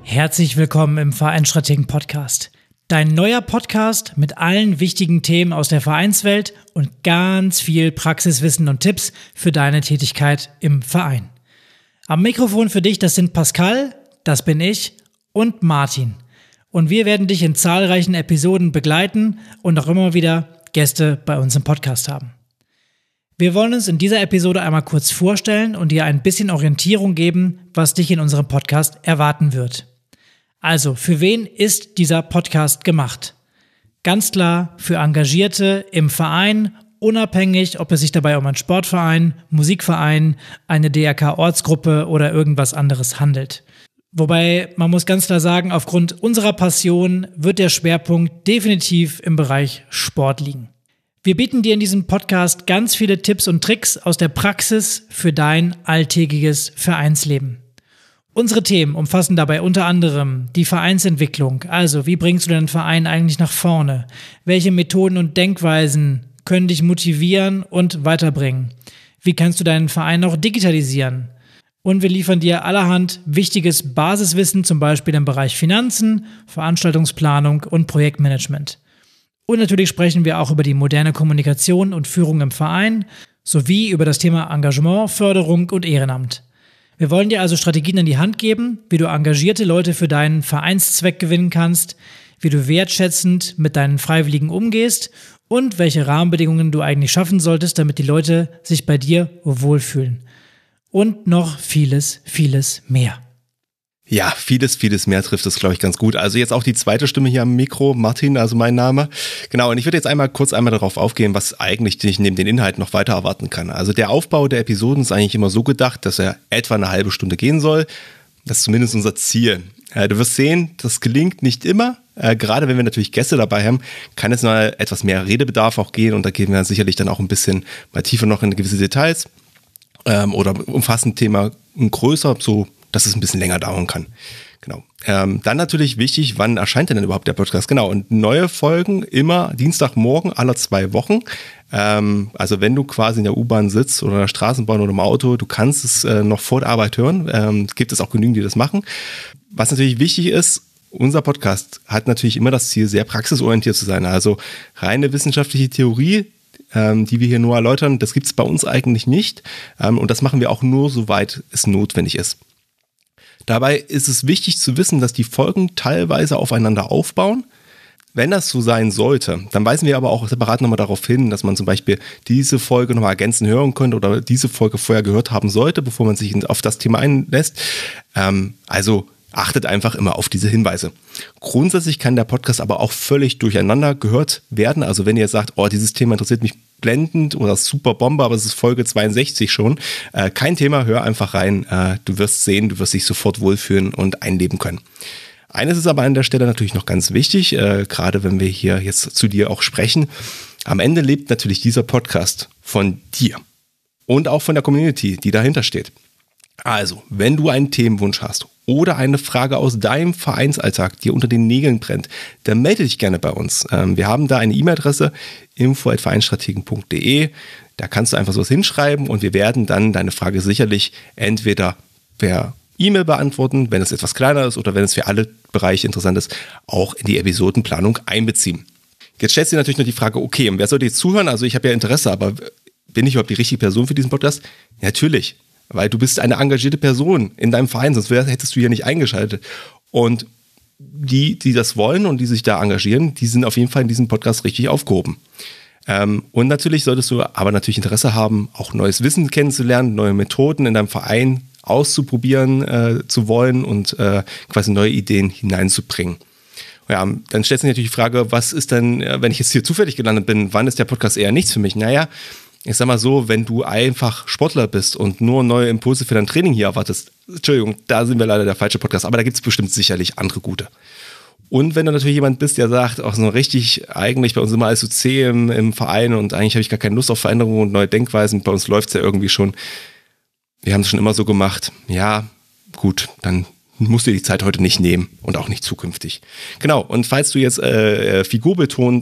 Herzlich willkommen im Vereinsstrategen-Podcast. Dein neuer Podcast mit allen wichtigen Themen aus der Vereinswelt und ganz viel Praxiswissen und Tipps für deine Tätigkeit im Verein. Am Mikrofon für dich, das sind Pascal, das bin ich und Martin. Und wir werden dich in zahlreichen Episoden begleiten und auch immer wieder Gäste bei uns im Podcast haben. Wir wollen uns in dieser Episode einmal kurz vorstellen und dir ein bisschen Orientierung geben, was dich in unserem Podcast erwarten wird. Also, für wen ist dieser Podcast gemacht? Ganz klar für Engagierte im Verein, unabhängig, ob es sich dabei um einen Sportverein, Musikverein, eine DRK-Ortsgruppe oder irgendwas anderes handelt. Wobei, man muss ganz klar sagen, aufgrund unserer Passion wird der Schwerpunkt definitiv im Bereich Sport liegen. Wir bieten dir in diesem Podcast ganz viele Tipps und Tricks aus der Praxis für dein alltägiges Vereinsleben. Unsere Themen umfassen dabei unter anderem die Vereinsentwicklung, also wie bringst du deinen Verein eigentlich nach vorne? Welche Methoden und Denkweisen können dich motivieren und weiterbringen? Wie kannst du deinen Verein auch digitalisieren? Und wir liefern dir allerhand wichtiges Basiswissen, zum Beispiel im Bereich Finanzen, Veranstaltungsplanung und Projektmanagement. Und natürlich sprechen wir auch über die moderne Kommunikation und Führung im Verein, sowie über das Thema Engagement, Förderung und Ehrenamt. Wir wollen dir also Strategien in die Hand geben, wie du engagierte Leute für deinen Vereinszweck gewinnen kannst, wie du wertschätzend mit deinen Freiwilligen umgehst und welche Rahmenbedingungen du eigentlich schaffen solltest, damit die Leute sich bei dir wohlfühlen. Und noch vieles, vieles mehr. Ja, vieles mehr trifft es, glaube ich, ganz gut. Also jetzt auch die zweite Stimme hier am Mikro, Martin, also mein Name. Genau, und ich würde jetzt einmal darauf aufgehen, was eigentlich dich neben den Inhalten noch weiter erwarten kann. Also der Aufbau der Episoden ist eigentlich immer so gedacht, dass er etwa eine halbe Stunde gehen soll. Das ist zumindest unser Ziel. Du wirst sehen, das gelingt nicht immer. Gerade wenn wir natürlich Gäste dabei haben, kann es mal etwas mehr Redebedarf auch gehen. Und da gehen wir sicherlich dann auch ein bisschen mal tiefer noch in gewisse Details. Oder umfassen Thema größer, so dass es ein bisschen länger dauern kann. Genau. Dann natürlich wichtig, wann erscheint denn überhaupt der Podcast? Genau, und neue Folgen immer Dienstagmorgen aller 2 Wochen. Also wenn du quasi in der U-Bahn sitzt oder in der Straßenbahn oder im Auto, du kannst es noch vor der Arbeit hören. Gibt es auch genügend, die das machen. Was natürlich wichtig ist, unser Podcast hat natürlich immer das Ziel, sehr praxisorientiert zu sein. Also reine wissenschaftliche Theorie, die wir hier nur erläutern, das gibt es bei uns eigentlich nicht. Und das machen wir auch nur, soweit es notwendig ist. Dabei ist es wichtig zu wissen, dass die Folgen teilweise aufeinander aufbauen. Wenn das so sein sollte, dann weisen wir aber auch separat nochmal darauf hin, dass man zum Beispiel diese Folge nochmal ergänzend hören könnte oder diese Folge vorher gehört haben sollte, bevor man sich auf das Thema einlässt. Also achtet einfach immer auf diese Hinweise. Grundsätzlich kann der Podcast aber auch völlig durcheinander gehört werden. Also wenn ihr sagt, oh, dieses Thema interessiert mich blendend oder super Bombe, aber es ist Folge 62 schon, kein Thema, hör einfach rein. Du wirst sehen, du wirst dich sofort wohlfühlen und einleben können. Eines ist aber an der Stelle natürlich noch ganz wichtig, gerade wenn wir hier jetzt zu dir auch sprechen. Am Ende lebt natürlich dieser Podcast von dir und auch von der Community, die dahinter steht. Also, wenn du einen Themenwunsch hast oder eine Frage aus deinem Vereinsalltag dir unter den Nägeln brennt, dann melde dich gerne bei uns. Wir haben da eine E-Mail-Adresse, info@vereinsstrategen.de. Da kannst du einfach sowas hinschreiben und wir werden dann deine Frage sicherlich entweder per E-Mail beantworten, wenn es etwas kleiner ist oder wenn es für alle Bereiche interessant ist, auch in die Episodenplanung einbeziehen. Jetzt stellst du dir natürlich noch die Frage, okay, und wer sollte jetzt zuhören? Also ich habe ja Interesse, aber bin ich überhaupt die richtige Person für diesen Podcast? Natürlich. Weil du bist eine engagierte Person in deinem Verein, sonst hättest du hier nicht eingeschaltet. Und die das wollen und die sich da engagieren, die sind auf jeden Fall in diesem Podcast richtig aufgehoben. Und natürlich solltest du aber natürlich Interesse haben, auch neues Wissen kennenzulernen, neue Methoden in deinem Verein auszuprobieren zu wollen und quasi neue Ideen hineinzubringen. Ja, dann stellt sich natürlich die Frage, was ist denn, wenn ich jetzt hier zufällig gelandet bin, wann ist der Podcast eher nichts für mich? Naja, ich sag mal so, wenn du einfach Sportler bist und nur neue Impulse für dein Training hier erwartest, Entschuldigung, da sind wir leider der falsche Podcast, aber da gibt es bestimmt sicherlich andere gute. Und wenn du natürlich jemand bist, der sagt, auch so richtig, eigentlich bei uns immer alles so zäh im Verein und eigentlich habe ich gar keine Lust auf Veränderungen und neue Denkweisen, bei uns läuft es ja irgendwie schon, wir haben es schon immer so gemacht, ja, gut, dann musst du die Zeit heute nicht nehmen und auch nicht zukünftig. Genau, und falls du jetzt figurbetont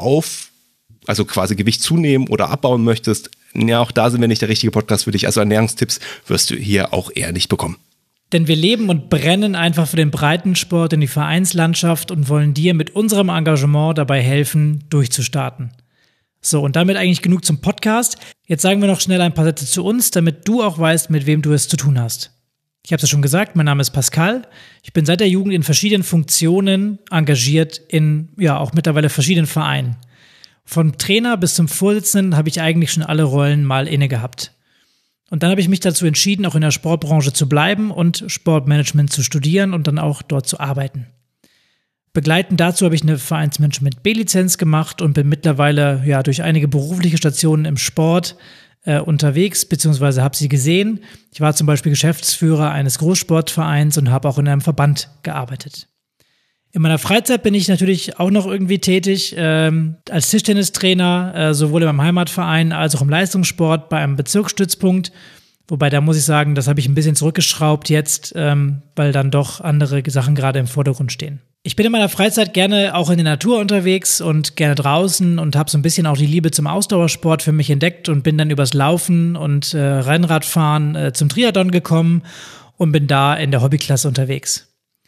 also quasi Gewicht zunehmen oder abbauen möchtest, ja, auch da sind wir nicht der richtige Podcast für dich. Also Ernährungstipps wirst du hier auch eher nicht bekommen. Denn wir leben und brennen einfach für den Breitensport in die Vereinslandschaft und wollen dir mit unserem Engagement dabei helfen, durchzustarten. So, und damit eigentlich genug zum Podcast. Jetzt sagen wir noch schnell ein paar Sätze zu uns, damit du auch weißt, mit wem du es zu tun hast. Ich habe es ja schon gesagt, mein Name ist Pascal. Ich bin seit der Jugend in verschiedenen Funktionen engagiert in, auch mittlerweile verschiedenen Vereinen. Vom Trainer bis zum Vorsitzenden habe ich eigentlich schon alle Rollen mal inne gehabt. Und dann habe ich mich dazu entschieden, auch in der Sportbranche zu bleiben und Sportmanagement zu studieren und dann auch dort zu arbeiten. Begleitend dazu habe ich eine Vereinsmanagement B-Lizenz gemacht und bin mittlerweile durch einige berufliche Stationen im Sport unterwegs, beziehungsweise habe sie gesehen. Ich war zum Beispiel Geschäftsführer eines Großsportvereins und habe auch in einem Verband gearbeitet. In meiner Freizeit bin ich natürlich auch noch irgendwie tätig, als Tischtennistrainer, sowohl in meinem Heimatverein als auch im Leistungssport bei einem Bezirksstützpunkt. Wobei, da muss ich sagen, das habe ich ein bisschen zurückgeschraubt jetzt, weil dann doch andere Sachen gerade im Vordergrund stehen. Ich bin in meiner Freizeit gerne auch in der Natur unterwegs und gerne draußen und habe so ein bisschen auch die Liebe zum Ausdauersport für mich entdeckt und bin dann übers Laufen und Rennradfahren zum Triathlon gekommen und bin da in der Hobbyklasse unterwegs.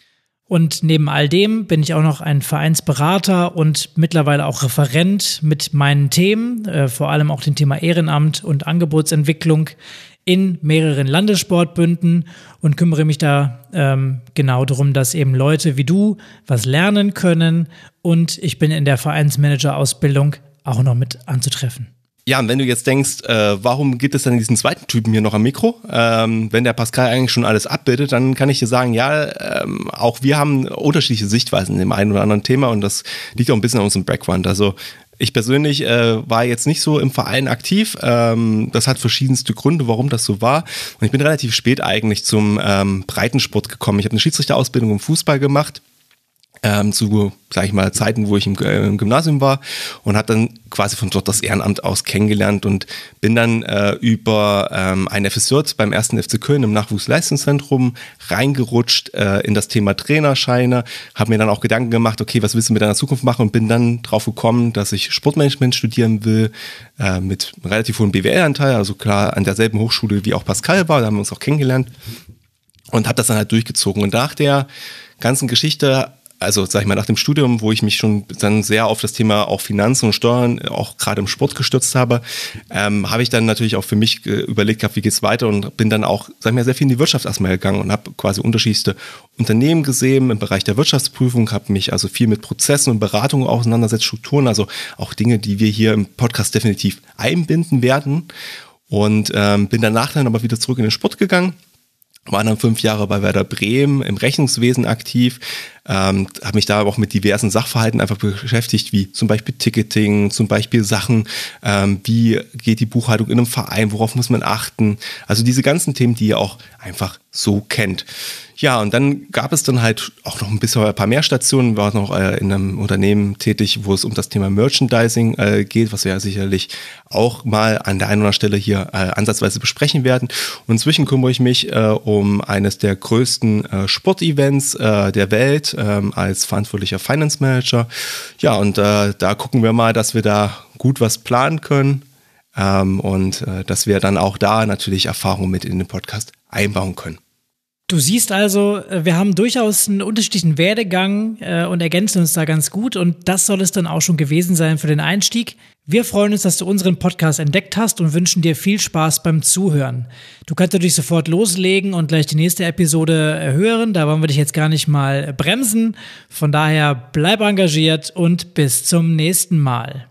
Und neben all dem bin ich auch noch ein Vereinsberater und mittlerweile auch Referent mit meinen Themen, vor allem auch dem Thema Ehrenamt und Angebotsentwicklung in mehreren Landessportbünden und kümmere mich da genau darum, dass eben Leute wie du was lernen können, und ich bin in der Vereinsmanager-Ausbildung auch noch mit anzutreffen. Ja, und wenn du jetzt denkst, warum gibt es dann diesen zweiten Typen hier noch am Mikro? Wenn der Pascal eigentlich schon alles abbildet, dann kann ich dir sagen, auch wir haben unterschiedliche Sichtweisen in dem einen oder anderen Thema, und das liegt auch ein bisschen an unserem Background. Also ich persönlich war jetzt nicht so im Verein aktiv. Das hat verschiedenste Gründe, warum das so war. Und ich bin relativ spät eigentlich zum Breitensport gekommen. Ich habe eine Schiedsrichterausbildung im Fußball gemacht. Zu, sag ich mal, Zeiten, wo ich im Gymnasium war, und habe dann quasi von dort das Ehrenamt aus kennengelernt und bin dann über ein FSJ beim 1. FC Köln im Nachwuchsleistungszentrum reingerutscht in das Thema Trainerscheine, habe mir dann auch Gedanken gemacht, okay, was willst du mit deiner Zukunft machen, und bin dann drauf gekommen, dass ich Sportmanagement studieren will, mit relativ hohem BWL-Anteil, also klar an derselben Hochschule wie auch Pascal war, da haben wir uns auch kennengelernt, und habe das dann halt durchgezogen. Und nach der ganzen Geschichte, also sag ich mal nach dem Studium, wo ich mich schon dann sehr auf das Thema auch Finanzen und Steuern auch gerade im Sport gestürzt habe, habe ich dann natürlich auch für mich überlegt gehabt, wie geht's weiter, und bin dann auch, sag ich mal, sehr viel in die Wirtschaft erstmal gegangen und habe quasi unterschiedlichste Unternehmen gesehen im Bereich der Wirtschaftsprüfung, habe mich also viel mit Prozessen und Beratungen auseinandersetzt, Strukturen, also auch Dinge, die wir hier im Podcast definitiv einbinden werden, und bin danach dann aber wieder zurück in den Sport gegangen. War dann 5 Jahre bei Werder Bremen im Rechnungswesen aktiv, habe mich da auch mit diversen Sachverhalten einfach beschäftigt, wie zum Beispiel Ticketing, zum Beispiel Sachen, wie geht die Buchhaltung in einem Verein, worauf muss man achten, also diese ganzen Themen, die ihr auch einfach so kennt. Ja, und dann gab es dann halt auch noch ein paar mehr Stationen, war noch in einem Unternehmen tätig, wo es um das Thema Merchandising geht, was wir ja sicherlich auch mal an der einen oder anderen Stelle hier ansatzweise besprechen werden. Und inzwischen kümmere ich mich um eines der größten Sportevents der Welt als verantwortlicher Finance Manager. Ja, und da gucken wir mal, dass wir da gut was planen können, und dass wir dann auch da natürlich Erfahrungen mit in den Podcast einbauen können. Du siehst also, wir haben durchaus einen unterschiedlichen Werdegang und ergänzen uns da ganz gut, und das soll es dann auch schon gewesen sein für den Einstieg. Wir freuen uns, dass du unseren Podcast entdeckt hast und wünschen dir viel Spaß beim Zuhören. Du kannst natürlich sofort loslegen und gleich die nächste Episode hören, da wollen wir dich jetzt gar nicht mal bremsen. Von daher bleib engagiert und bis zum nächsten Mal.